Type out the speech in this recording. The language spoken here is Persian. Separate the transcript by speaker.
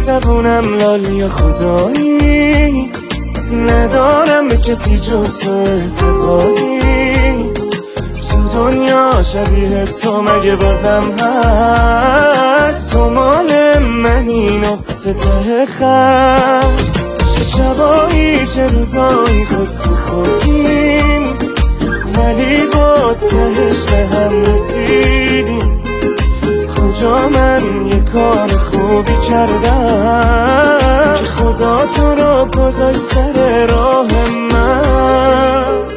Speaker 1: زبونم لال یا خدایی، ندارم به کسی جز تو اعتقادی. تو دنیا شبیه تو مگه بازم هست؟ تو مال منی نقطه ته خط. چه شبایی چه روزایی خسته خودیم، ولی باز تهش به هم رسیدیم. کجا من یه کار خوبی کردم که خدا تو رو گذاشت سر راه من؟